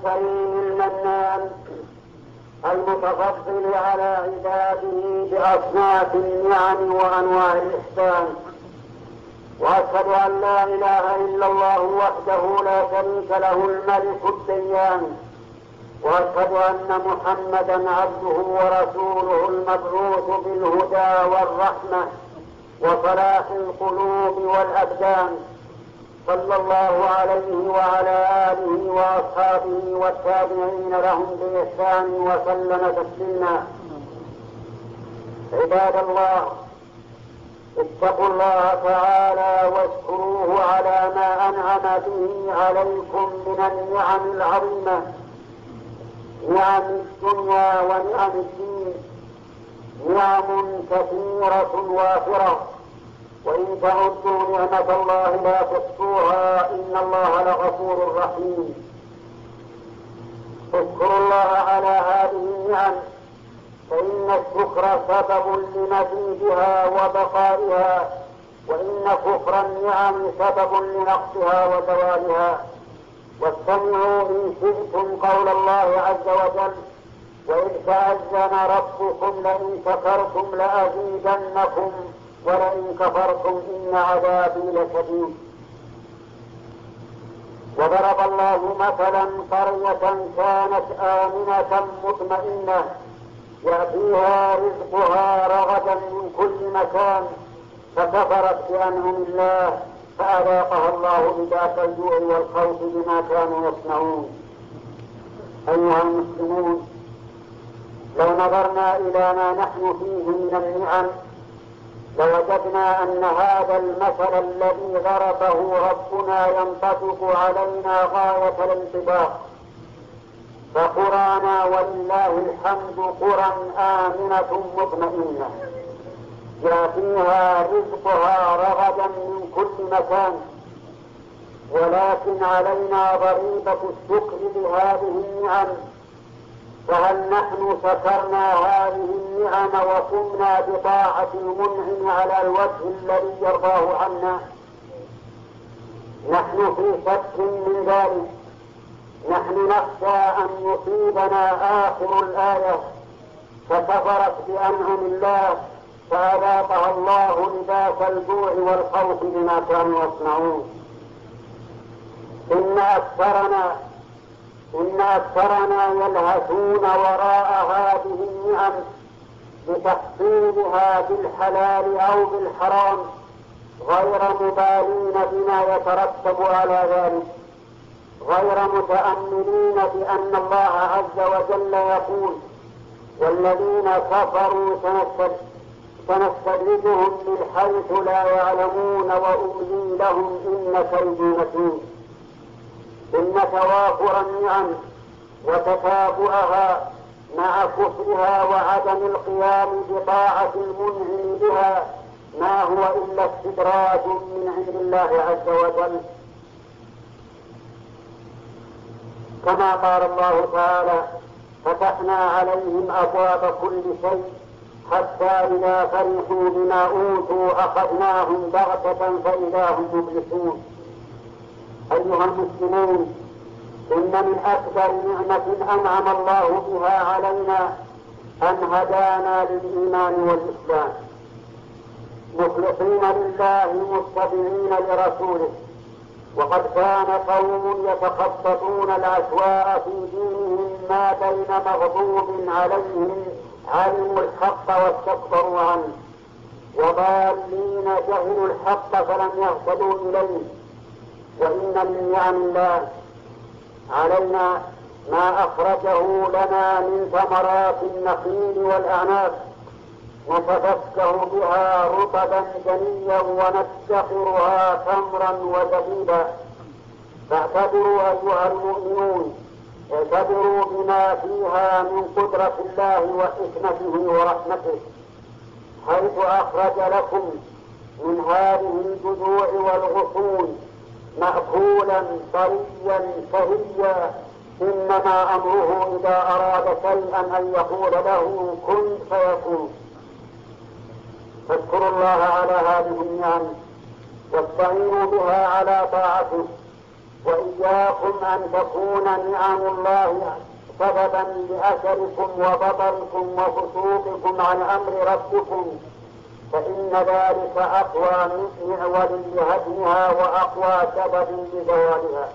الكريم المنان المتفضل على عباده بأصناف النعم وأنواع الإحسان. وأشهد أن لا إله إلا الله وحده لا شريك له الملك الديان، وأشهد أن محمدا عبده ورسوله المبعوث بالهدى والرحمة وصلاح القلوب والأبدان، صلى الله عليه وعلى آله وأصحابه والتابعين لهم بإحسان وسلم تسليما. عباد الله، اتقوا الله تعالى واشكروه على ما أنعم به عليكم من النعم العظيمة، نعم الدنيا ونعم الدين، نعم كثيرة وافرة، وإن تعدوا نعمة الله لا تحصوها، إن الله لغفور رحيم. اذكروا الله على هذه النعم، فإن الشكر سبب لمزيدها وبقائها، وإن كفر النعم سبب لنقصها وزوالها. واستمعوا إن شئتم قول الله عز وجل: وإذ تأذن ربكم لئن شكرتم لأزيدنكم ولئن كفرتم إن عذابي لشديد. وضرب الله مثلا قرية كانت آمنة مطمئنة يأتيها رزقها رغدا من كل مكان فكفرت بأنعم الله فأذاقها الله لباس الجوع والخوف بما كانوا يصنعون. أيها المسلمون، لو نظرنا إلى ما نحن فيه من النعم لوجدنا أن هذا المثل الذي ضربه ربنا ينطبق علينا غاية الانطباق. فقرانا ولله الحمد قرى آمنة مطمئنة يأتيها رزقها رغدا من كل مكان، ولكن علينا ضريبة الشكر لهذه النعم. فهل نحن شكرنا هذه النعم وقمنا بطاعة المنعم على الوجه الذي يرضاه عنا؟ نحن في شك من ذلك. نحن نخشى أن يصيبنا آخر الآية: فكفرت بأنعم الله فأذاقها الله لباس الجوع والخوف بما كانوا يصنعون. إن أكثرنا يلهثون وراء هذه النعم بتحصيلها بالحلال أو بالحرام، غير مبالين بما يترتب على ذلك، غير متأملين بأن الله عز وجل يقول: والذين كفروا سنستدرجهم من حيث لا يعلمون وأملي لهم إن كيدي متين. إن توافر النعم وتتابعها مع كفرها وعدم القيام بطاعة المنعم بها ما هو إلا استدراج من عند الله عز وجل. كما قال الله تعالى: فتحنا عليهم أبواب كل شيء حتى إذا فرحوا بما أوتوا أخذناهم بغتة فإذا هم مبلسون. أيها المسلمون، إن من أكبر نعمة أنعم الله بها علينا أن هدانا للإيمان والإسلام مخلصين لله متبعين لرسوله. وقد كان قوم يتخبطون الأسواء في دينهم ما بين مغضوب عليهم علموا الحق واستكبروا عنه، وضالين جهلوا الحق فلم يهتدوا إليه. وإن من نعم الله علينا ما أخرجه لنا من ثمرات النخيل والأعناب نتفكه بها رطبا جنيا وندخرها تمرا وزبيبا. فاعتبروا أيها المؤمنون، اعتبروا بما فيها من قدرة الله وحكمته ورحمته، حيث أخرج لكم من هذه الجذوع والغصون مأكولا طريا شهيا. إنما أمره إذا أراد شيئا أن يقول له كن فيكون. فاذكروا الله على هذه النعم واستعينوا بها على طاعته، وإياكم أن تكون نعم الله سببا لأثركم وبطركم وفسوقكم عن أمر ربكم، فإن ذلك أقوى معول لهدمها وأقوى سبب لزوالها.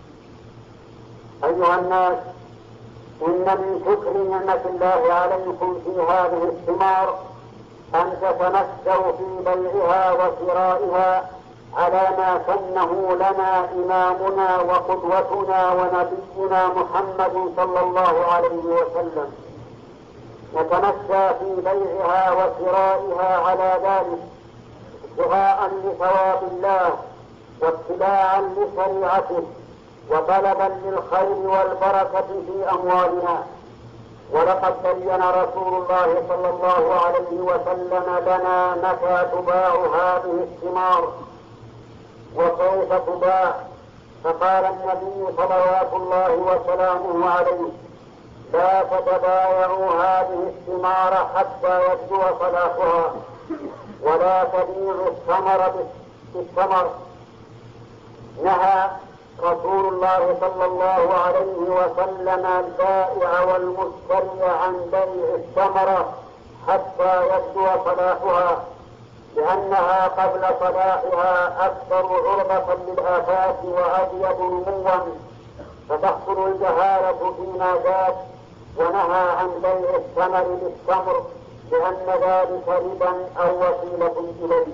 أيها الناس، إن من شكر نعمة الله عليكم في هذه الثمار أن تتمسوا في بيعها وشرائها على ما سنه لنا إمامنا وقدوتنا ونبينا محمد صلى الله عليه وسلم. نتمسى في بيعها وشرائها على ذلك ابتغاء لثواب الله واتباعا لشريعته وطلبا للخير والبركة في أموالنا. ولقد بين رسول الله صلى الله عليه وسلم لنا متى تباع هذه الثمار وكيف تباع، فقال النبي صلوات الله وسلامه عليه: لا تتبايعوا هذه الثمار حتى يبدو صلاحها، ولا تبيعوا الثمر بالثمر. نهى رسول الله صلى الله عليه وسلم البائع والمشتري عن بيع الثمرة حتى يبدو صلاحها، لأنها قبل صلاحها أكثر عرضة للآفات وأبيض نموا، فتحصل الجهالة فيما ذاك. ونهى عن بيع الثمر بالتمر لأن ذلك ربا أو وسيلة إليه،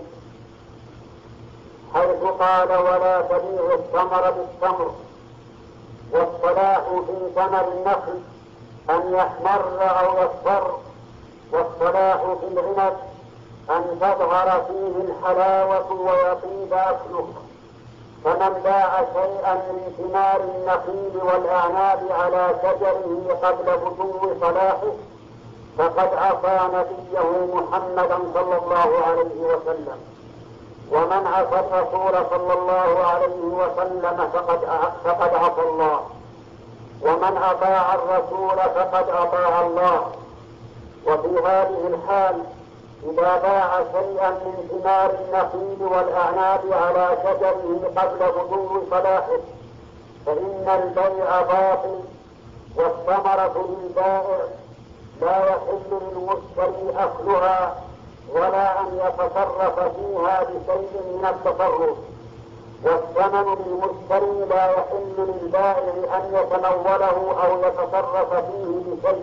حيث قال: ولا تبيع الثمر بالتمر. والصلاح في ثمر النخل أن يحمر أو يصفر، والصلاح في العنب أن تظهر فيه الحلاوة ويطيب أكله. فمن باع شيئا من ثمار النخيل والأعناب على شجره قبل بدو صلاحه فقد عصى نبيه محمدا صلى الله عليه وسلم. ومن عصى الرسول صلى الله عليه وسلم فقد عصى الله، ومن أطاع الرسول فقد أطاع الله. وفي هذه الحال إذا باع شيئا من ثمار النخيل والأعناب على شجره قبل بدو صلاحه فإن البيع باطل، والثمرة للبائع لا يحل للمشتري أكلها ولا أن يتصرف فيها بشيء من التصرف، والثمن للمشتري لا يحل للبائع أن يتموله أو يتصرف فيه بشيء.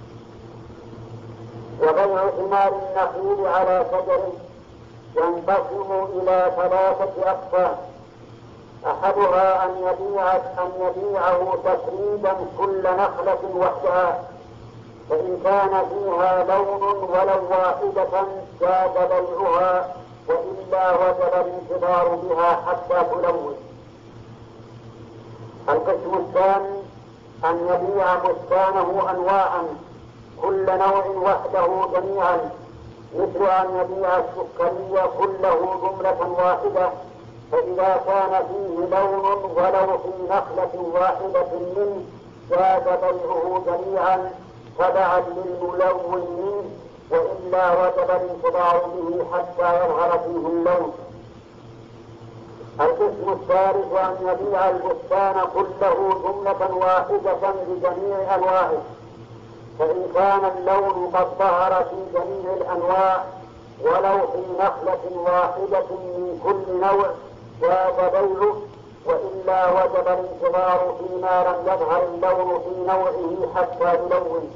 وبيع ثمار النخيل على شجره ينقسم إلى 3 أقسام: أحدها أن يبيعه تفريدا كل نخلة وحدها، فإن كان فيها لون ولو واحدة جاز بيعها، وإلا وجب الانتظار بها حتى تلون. القسم الثاني أن يبيع بستانه أنواعا كل نوع وحده جميعا، مثل أن يبيع السكري كله جملة واحدة، فإذا كان فيه لون ولو في نخلة واحدة منه جاز بيعه جميعا تبعا للملون منه، وإلا وجب الانتظار به حتى يظهر فيه اللون. القسم الثالث أن يبيع البستان كله جملة واحدة بجميع أنواعه، فإن كان اللون قد ظهر في جميع الأنواع ولو في نخلة واحدة من كل نوع جاز بيعه، وإلا وجب الانتظار فيما لم يظهر اللون في نوعه حتى يلون.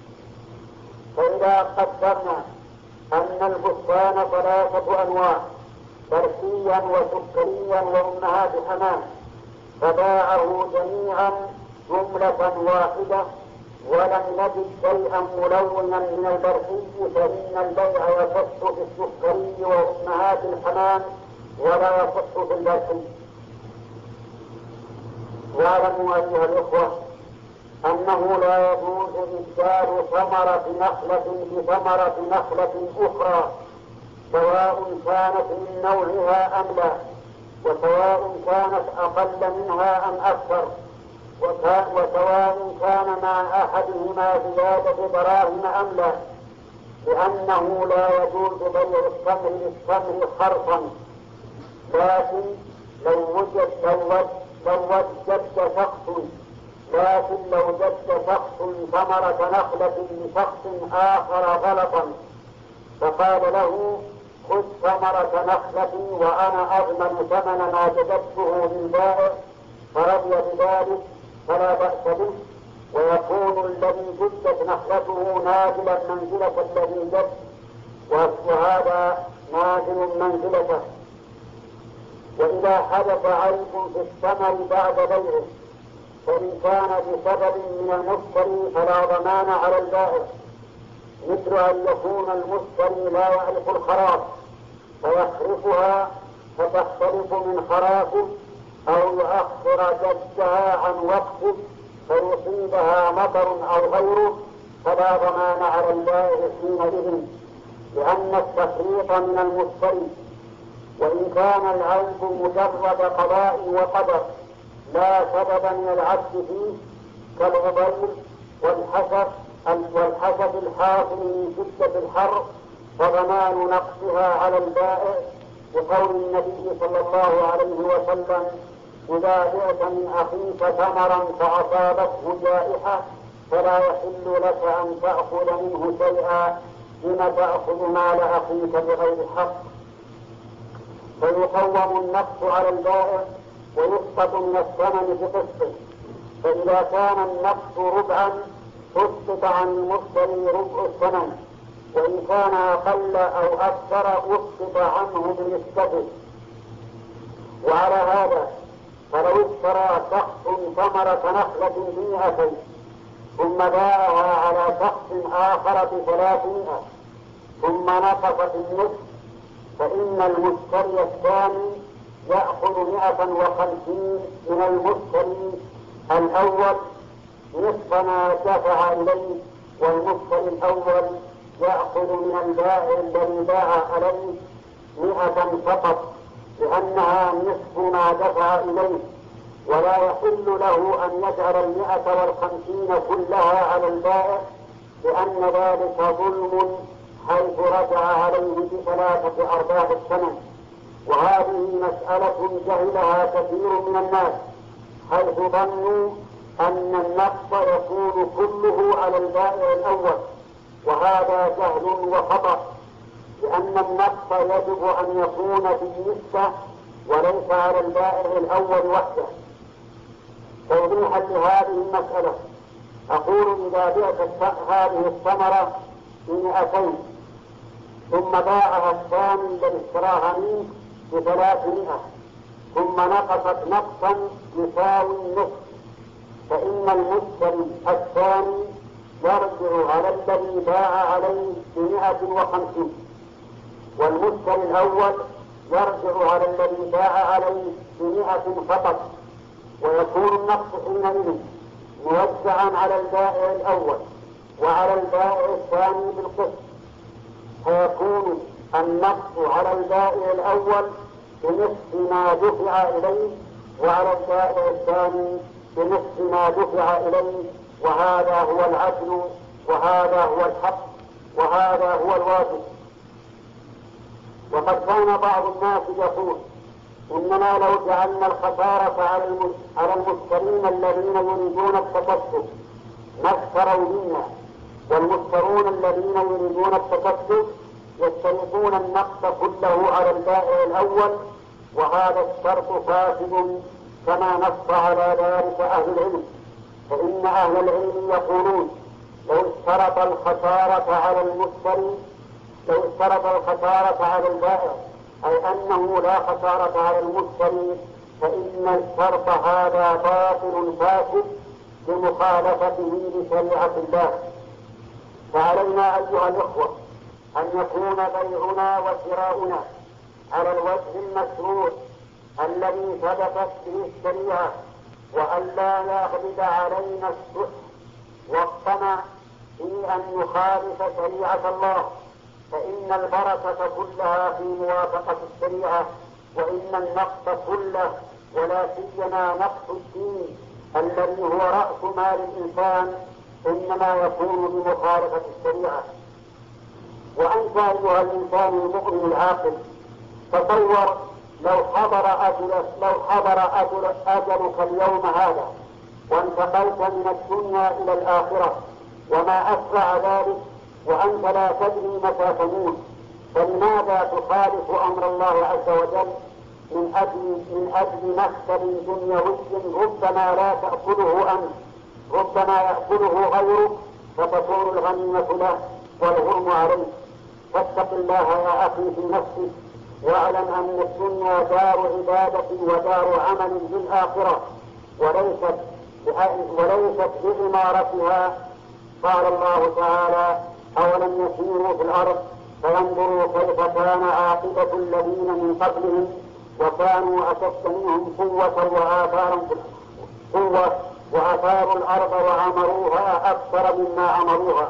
فإذا قدرنا أن البستان 3 أنواع: برسيا وسكريا وأمهات حمام، فباعه جميعا جملة واحدة ولم نجد شيئا ملونا من البرسي، فإن البيع يصح في السكري وأمهات الحمام ولا يصح في البرسي. واعلموا أيها الإخوة أنه لا يجوز إبدال ثمرة نخلة بثمرة نخلة أخرى، سواء كانت من نوعها أم لا، وسواء كانت أقل منها أم أكثر، وسواء كان مع أحدهما زيادة دراهم أم لا، لأنه لا يجوز بيع التمر بالتمر خرصا. لكن لو وجد جد شخص، لكن لو جد شخص ثمرة نخلة لشخص آخر غلطا فقال له خذ ثمرة نخلتي وأنا أضمن ثمن ما جددته للبائع فرضي بذلك فلا بأس به، ويكون الذي جدت نخلته نازلا منزلة الذي جد وهذا نازل منزلته. وإذا حدث عيب في الثمر بعد بيعه فإن كان بسبب من المشتري فلا ضمان على البائع، مثل أن يكون المشتري لا يعرف الخراف فيخرفها فتختلف من خرافه، أو يؤخر جدها عن وقته فيصيبها مطر أو غيره فلا ضمان على البائع حينئذ، لأن التفريط من المشتري. وإن كان العيب مجرد قضاء وقدر لا سبب من العبد فيه كالغبير والحسد الحاصل من شدة الحر فضمان نقصها على البائع، بقول النبي صلى الله عليه وسلم إذا بعت من أخيك ثمرا فأصابته جائحة فلا يحل لك أن تأخذ منه شيئا لم تأخذ مال أخيك بغير حق. فيقوم النقص على البائع ويسقط من الثمن بقسطه، فإذا كان النقص ربعا سقط عن المشتري ربع الثمن، وإن كان أقل أو أكثر أسقط عنه بنسبته. وعلى هذا فلو اشترى شخص ثمرة نخلة ب100 ثم باعها على شخص آخر ب300 ثم نقصت النصف، فإن المشتري الثاني يأخذ 150 من المشتري الأول نصف ما دفع إليه، والمشتري الأول يأخذ من البائع الذي باع عليه 100 فقط، لأنها نصف ما دفع إليه، ولا يحل له أن يجعل 150 كلها على البائع، لأن ذلك ظلم حيث رجع عليه ب3 الثمن. وهذه مسألة جهلها كثير من الناس، حيث ظنوا أن النقص يكون كله على البائع الأول، وهذا جهل وخطأ، لأن النقص يجب أن يكون بالنسبة وليس على البائع الأول وحده. توضيحا لهذه المسألة أقول إذا بعت هذه الثمرة ب200 ثم باعها الثاني الذي اشتراها منه ب300 ثم نقصت نقصا يساوي النصف، فإن المشتري الثاني يرجع على الذي باع عليه ب150، والمشتري الأول يرجع على الذي باع عليه ب100 فقط، ويكون النقص حينئذ موزعا على البائع الأول وعلى البائع الثاني بالقسط، فيكون النقص على البائع الأول بنصف ما دفع إليه وعلى البائع الثاني بنصف ما دفع إليه، وهذا هو العدل وهذا هو الحق وهذا هو الواجب. وقد كان بعض الناس يقول إننا لو جعلنا الخسارة على المشترين الذين يريدون التكسب ما اشتروا منا، والمشترون الذين يريدون التكسب يشترطون النقص كله على البائع الأول، وهذا الشرط فاسد كما نص على ذلك أهل العلم. فإن أهل العلم يقولون لو اشترط الخسارة على البائع أي أنه لا خسارة على المشتري، فإن الشرط هذا باطل فاسد بمخالفته لشريعة الله. فعلينا أيها الإخوة أن يكون بيعنا وشراؤنا على الوجه المشروع الذي ثبتت به الشريعة، وأن لا يغلب علينا الشح والطمع في أن نخالف شريعة الله، فإن البركة كلها في موافقة الشريعة، وإن النقص كله ولا سيما نقص الدين الذي هو رأس مال الإنسان إنما يكون بمخالفة الشريعة. وأنت أيها الإنسان المؤمن العاقل تصور لو حضر أجلك اليوم هذا وانتقلت من الدنيا إلى الآخرة وما أسرع ذلك وأنت لا تدري متى تموت، فلماذا تخالف أمر الله عز وجل من أجل مكسب دنيوي ربما لا تأكله أنت، ربما يأكله غيرك فتكون الغنيمة له والغرم عليه؟ فاتق الله يا أخي في نفسك، واعلم أن الدنيا دار عبادة ودار عمل للآخرة وليست بإمارتها. قال الله تعالى: أولم يسيروا في الأرض فينظروا كيف كان عاقبة الذين من قبلهم وكانوا أشد منهم قوة وأثاروا الأرض وعمروها أكثر مما عمروها.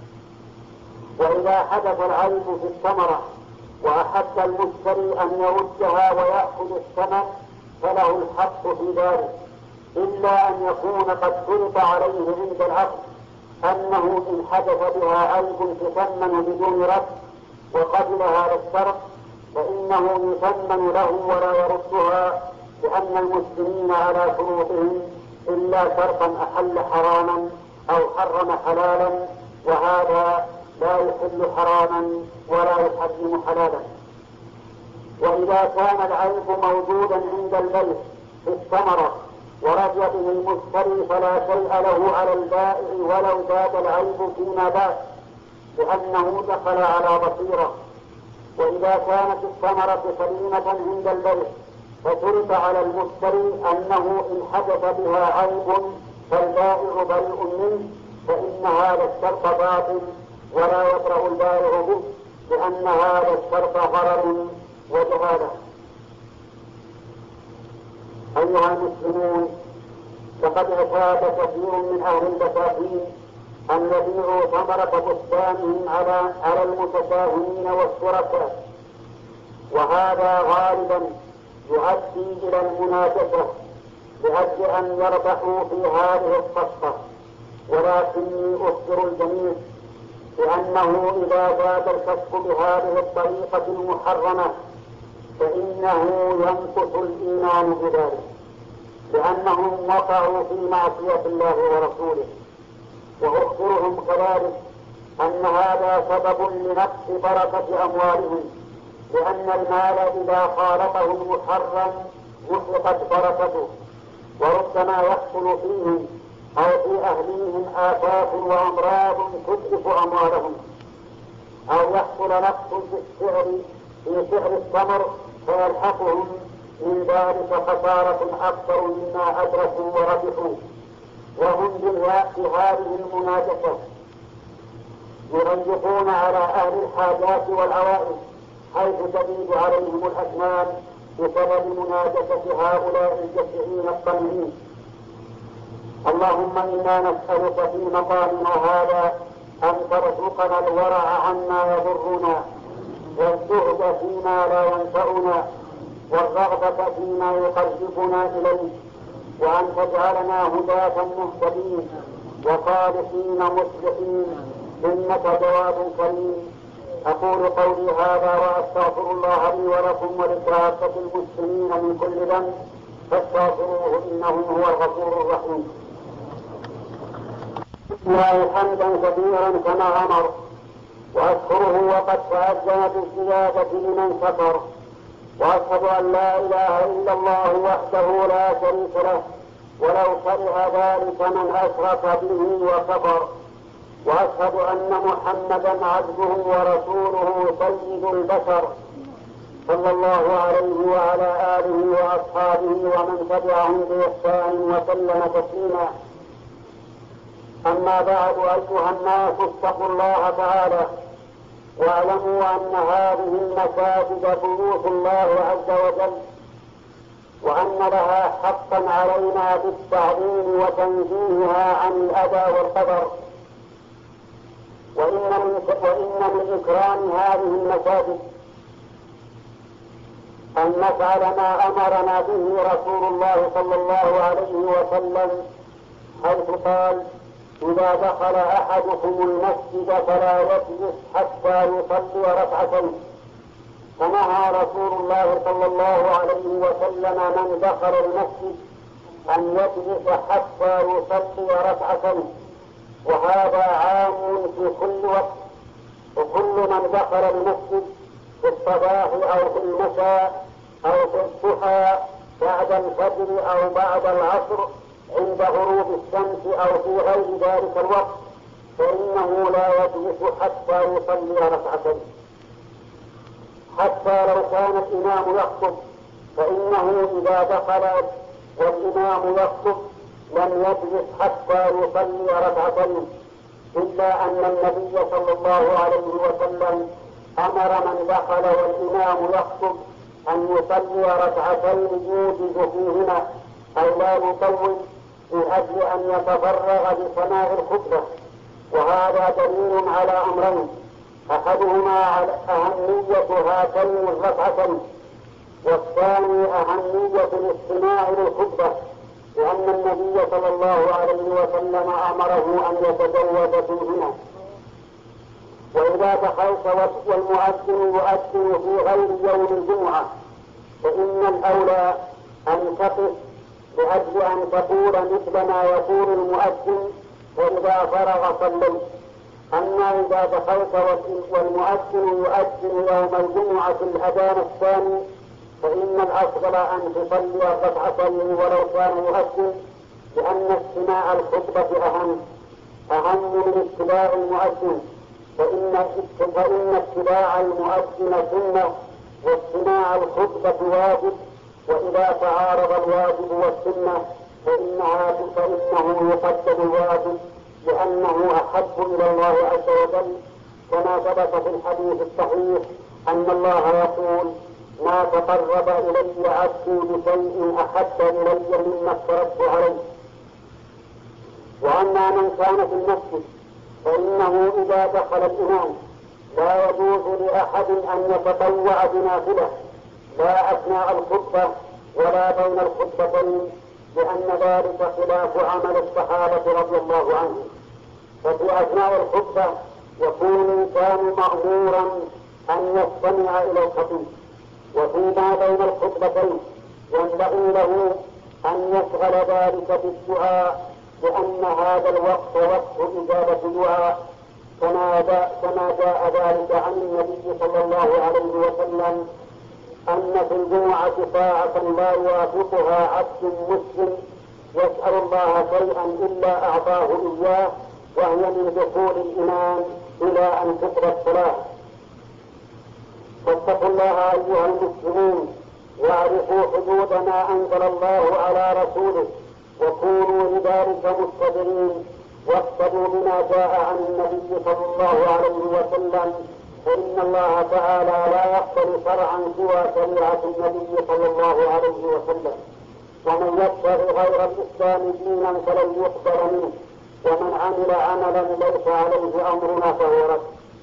وإذا حدث العيب في الثمرة وأحب المشتري أن يردها ويأخذ الثمن فله الحق في ذلك، إلا أن يكون قد فرض عليه عند العقد أنه إن حدث بها عيب تثمن بدون رد وقبل هذا الشرط فإنه يثمن له ولا يردها، لأن المسلمين على شروطهم إلا شرطا أحل حراما أو حرم حلالا، وهذا لا يحل حراما ولا يحرم حلالا. وإذا كان العيب موجودا عند البيع في الثمرة ورضي به المشتري فلا شيء له على البائع ولو زاد العيب فيما بعد، لأنه دخل على بصيرة. وإذا كانت الثمرة سليمة عند البيع فشرط على المشتري أنه إن حدث بها عيب فالبائع بريء منه، فإن هذا الشرط باطل ولا يبرأ البائع به، لأن هذا الشرط غرر وجهالة. أيها المسلمون، لقد اعتاد كثير من أهل البساتين أن يبيعوا ثمرة بستانهم على المتساهمين والشركاء، وهذا غالبا يؤدي إلى المناجشة لأجل أن يربحوا في هذه الصفقة. ولكني أخبر الجميع بأنه إذا زاد الكسب بهذه الطريقة المحرمة فإنه ينقص الإيمان بذلك، لأنهم وقعوا في معصية الله ورسوله. وأخبرهم كذلك أن هذا سبب لنقص بركة أموالهم، لأن المال إذا خالطه المحرم محقت بركته، وربما يحصل فيهم أو في أهليهم آفات وأمراض تتلف أموالهم، أو يحصل نقص في سعر الثمر فيلحقهم من ذلك خسارة أكثر مما أدركوا وربحوا. وهم في هذه المناجشة يضيقون على أهل الحاجات والعوائد حيث تزيد عليهم الأثمان بسبب مناجشة هؤلاء الجشعين الطمعين. اللهم إنا نسألك في مقامنا هذا أن ترزقنا الورع عما يضرنا، والزهد فيما لا ينفعنا، والرغبة فيما يقربنا إليك، وأن تجعلنا هداة مهتدين وصالحين مصلحين، إنك جواد كريم. أقول قولي هذا وأستغفر الله لي ولكم ولكافة المسلمين من كل ذنب فاستغفروه إنه هو الغفور الرحيم. الله حمدا كثيرا كما أمر، وأشكره وقد تأذن بالزيادة لمن شكر، وأشهد أن لا إله إلا الله وحده لا شريك له ولو كره ذلك من أشرك به وكفر، وأشهد أن محمدا عبده ورسوله سيد البشر صلى الله عليه وعلى آله وأصحابه ومن تبعهم بإحسان وسلم تسليما. أما بعد، أيها الناس اتقوا الله تعالى واعلموا أن هذه المساجد بيوت الله عز وجل، وأن لها حقا علينا بالتعظيم وتنزيهها عن الأذى والقدر. وإن من إكرام هذه المساجد أن نفعل ما أمرنا به رسول الله صلى الله عليه وسلم، حيث قال: إذا دخل أحدكم المسجد فلا يجلس حتى يصلي ركعتين، فنهى رسول الله صلى الله عليه وسلم من دخل المسجد أن يجلس حتى يصلي ركعتين، وهذا عام في كل وقت، وكل من دخل المسجد في الصباح أو في المساء أو في الضحى بعد الفجر أو بعد العصر عند غروب الشمس أو في غير ذلك الوقت فإنه لا يجلس حتى يصلي ركعتين. حتى لو كان الإمام يخطب فإنه إذا دخل والإمام يخطب لم يجلس حتى يصلي ركعتين، إلا أن النبي صلى الله عليه وسلم أمر من دخل والإمام يخطب أن يصلي ركعتين يوجز فيهما أو لا يطول من أجل أن يتفرغ لسماع الخطبة. وهذا دليل على أمرين: أحدهما على أهمية هاتين الركعتين، والثاني أهمية الاستماع للخطبة، لأن النبي صلى الله عليه وسلم أمره أن يتجوز فيهما. وإذا دخلت والمؤذن يؤذن في غير يوم الجمعة فإن الأولى أن تقف لأجل أن تقول مثل ما يقول المؤذن وإذا فرغ صليت. أما إذا دخلت والمؤذن يؤذن يوم الجمعة الأذان الثاني فإن الأفضل أن تصلي ركعتين ولو كان مؤذن، لأن استماع الخطبة أهم من اتباع المؤذن، فإن اتباع المؤذن سنة واستماع الخطبة واجب، وإذا تعارض الواجب والسنة فإنه يقدم الواجب لأنه أحب إلى الله عز وجل، كما ثبت في الحديث الصحيح أن الله يقول: ما تقرب إلي عبدي بشيء أحب إلي مما افترضت عليه. وأما من كان في المسجد فإنه إذا دخل الإمام لا يجوز لأحد أن يتطوع بنافلة لا أثناء الخطبة ولا بين الخطبتين، لأن ذلك خلاف عمل الصحابة رضي الله عنهم. ففي أثناء الخطبة يكون الإنسان مأمورا أن يستمع إلى الخطيب، وفيما بين الخطبتين ينبغي له أن يشغل ذلك بالدعاء، لأن هذا الوقت وقت إجابة الدعاء، كما جاء ذلك عن النبي صلى الله عليه وسلم أن في الجمعة ساعة لا يوافقها عبد مسلم يسأل الله شيئا إلا أعطاه إياه، وهي من دخول الإمام إلى أن تقضى الصلاة. فاتقوا الله أيها المسلمون، واعرفوا حدود ما أنزل الله على رسوله، وكونوا لذلك مستدرين، واقتدوا بما جاء عن النبي صلى الله عليه وسلم، فإن الله تعالى لا يقبل شرعا سوى شريعة النبي صلى الله عليه وسلم. ومن يبتغي غير الإسلام دينا فلن يقبل منه، ومن عمل عملا ليس عليه أمرنا فهو رد.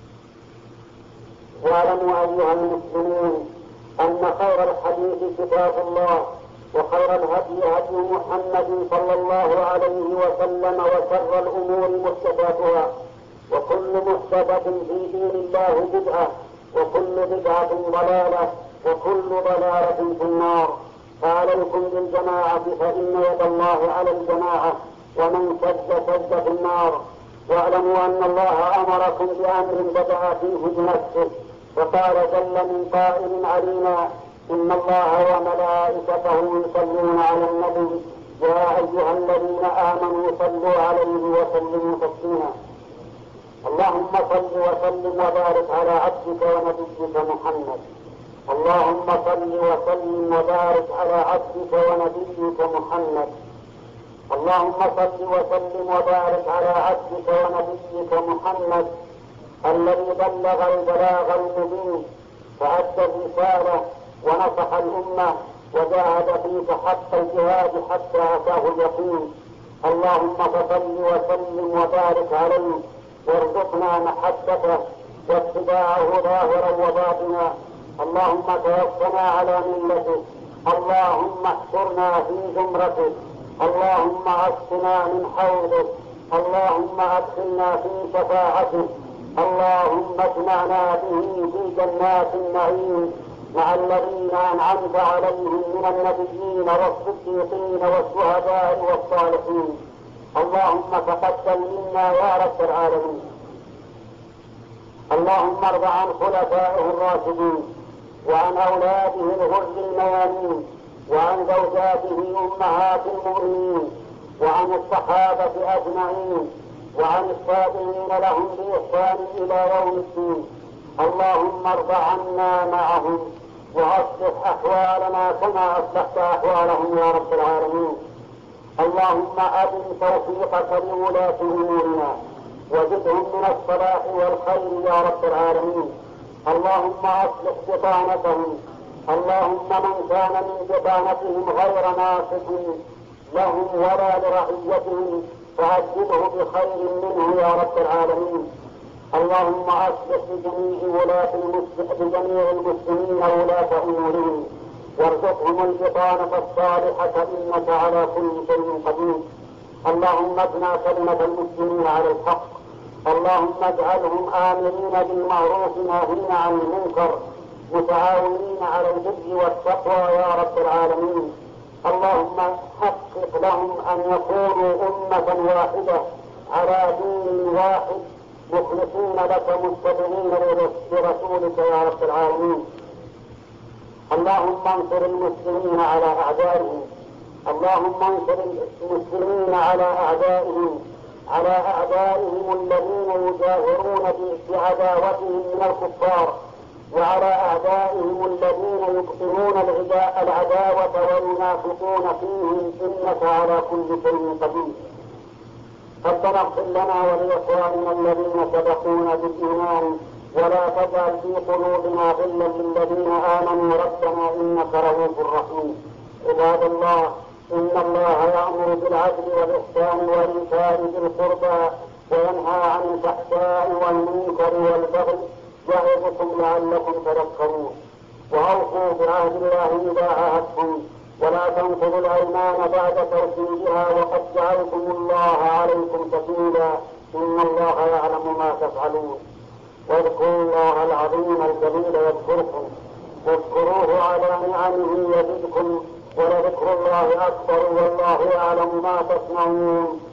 واعلموا أيها المسلمون أن خير الحديث كتاب الله، وخير الهدي هدي محمد صلى الله عليه وسلم، وشر الأمور محدثاتها، وكل محدثة في دين الله بدعة، وكل بدعة ضلالة، وكل ضلالة في النار. فعليكم بالجماعة فإن يد الله على الجماعة، ومن سد في النار. واعلموا أن الله أمركم بأمر بدأ فيه بنفسه، وقال جل من قائل علينا: إن الله وملائكته يصلون على النبي يا أيها الذين آمنوا صلوا عليه وسلموا تسليما. اللهم صل وسلم وبارك على عبدك ونبيك محمد. اللهم صل وسلم وبارك على عبدك ونبيك محمد. اللهم صل وسلم وبارك على عبدك ونبيك محمد الذي بلغ البلاغ المبين وأدى الرسالة ونصح الأمة وجاهد فيك حق الجهاد حتى أتاه اليقين. اللهم فصل وسلم وبارك عليه، وارزقنا محبته واتباعه ظاهرا وباطنا. اللهم توفنا على ملته، اللهم احشرنا في زمرته، اللهم اسقنا من حوضه، اللهم ادخلنا في شفاعته، اللهم اجمعنا به في جنات النعيم مع الذين أنعمت عليهم من النبيين والصديقين والشهداء والصالحين. اللهم تقبل منا يا رب العالمين. اللهم ارض عن خلفائه الراشدين وعن أولاده الغر الميامين وعن زوجاته أمهات المؤمنين وعن الصحابة أجمعين وعن التابعين لهم بإحسان إلى يوم الدين. اللهم ارض عنا معهم وأصلح أحوالنا كما أصلحت أحوالهم يا رب العالمين. اللهم أدم توفيقك لولاة أمورنا وزدهم من الصلاح والخير يا رب العالمين. اللهم أصلح بطانتهم. اللهم من كان من بطانتهم غير ناصح لهم ولا لرعيتهم فأجبه بخير منه يا رب العالمين. اللهم أصلح بجميع المسلمين ولاة أمورهم وارزقهم البطانة الصالحة إنك على كل شيء قدير. اللهم اجمع كلمة المسلمين على الحق. اللهم اجعلهم آمرين بالمعروف ناهين عن المنكر متعاونين على البر والتقوى يا رب العالمين. اللهم حقق لهم أن يكونوا أمة واحدة على دين واحد مخلصين لك متبعين لرسولك يا رب العالمين. اللهم انصر المسلمين على أعدائهم. اللهم انصر المسلمين على أعدائهم الذين يجاهرون بعداوتهم من الكفار وعلى أعدائهم الذين يبطلون العداوة وينافقون فيهم إنك على كل شيء قدير. ربنا اغفر لنا ولإخواننا الذين سبقونا بالإيمان ولا تجعل في قلوبنا غلا للذين آمنوا ربنا إنك رؤوف رحيم. عباد الله، إن الله يأمر بالعدل والإحسان وإيتاء ذي القربى وينهى عن الفحشاء والمنكر والبغي يعظكم لعلكم تذكرون. وأوفوا بعهد الله إذا عاهدتم ولا تنقضوا الأيمان بعد توكيدها وقد جعلتم الله عليكم كفيلا إن الله يعلم ما تفعلون. واذكروا الله العظيم الجليل يذكركم واذكروه على نعمه يزدكم ولذكر الله أكبر والله يعلم ما تصنعون.